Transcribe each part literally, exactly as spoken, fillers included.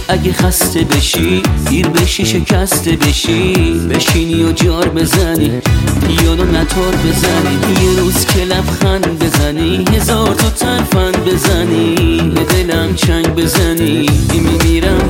اگه خسته بشی دیر بشی شکسته بشی، بشینی و جار بزنی یا نتار بزنی، یه روز که لبخند بزنی هزار تا ترفند بزنی، به دلم چنگ بزنی میمیرم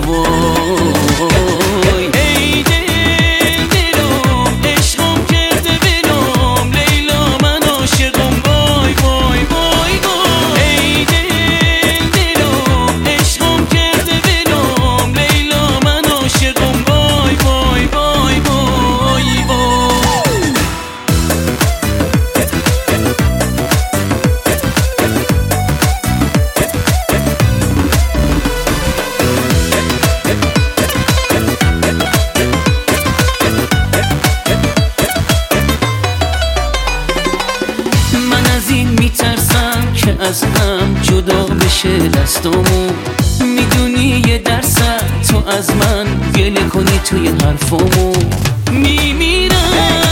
وای. ای دل دلم عشقم کرده بلم، لیلا من عاشقم وای وای وای وای. ای دل دلم عشقم کرده بلم، لیلا من عاشقم وای وای وای وای وای. میترسم که از هم جدا بشه دستامو، میدونی یه درصد تو از من گله کنی توی حرفامو، میمیرم